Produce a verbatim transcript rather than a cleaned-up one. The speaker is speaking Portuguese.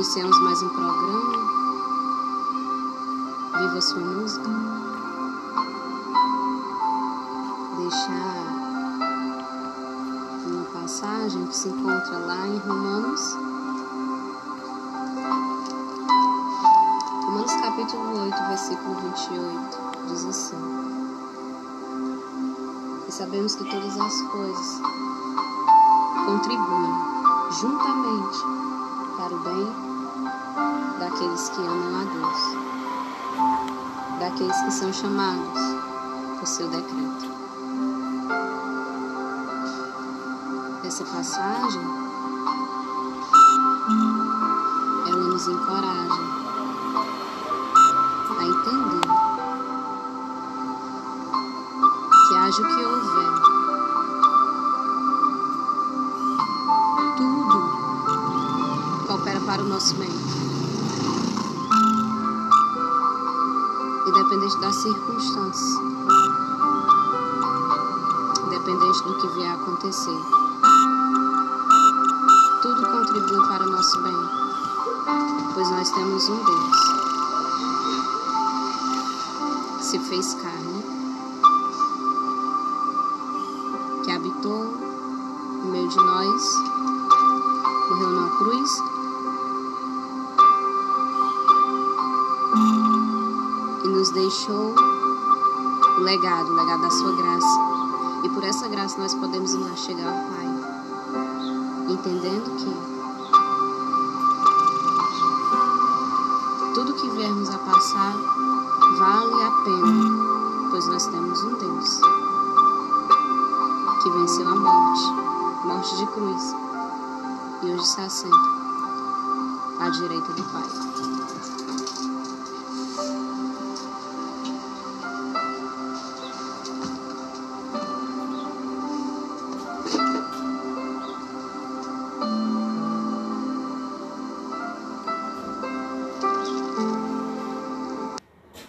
Iniciamos mais um programa. Viva a sua música. Deixar uma passagem que se encontra lá em Romanos. Romanos capítulo oito, versículo vinte e oito, diz assim: E sabemos que todas as coisas contribuem juntamente para o bem daqueles que amam a Deus, daqueles que são chamados por seu decreto. Essa passagem, ela nos encoraja a entender que haja o que houver, tudo coopera para o nosso bem. Independente das circunstâncias, independente do que vier a acontecer, tudo contribui para o nosso bem, pois nós temos um Deus que se fez carne, que habitou no meio de nós, morreu na cruz e nos deixou o legado, o legado da sua graça. E por essa graça nós podemos ainda chegar ao Pai, entendendo que tudo que viermos a passar vale a pena, pois nós temos um Deus que venceu a morte, morte de cruz, e hoje se assenta à direita do Pai.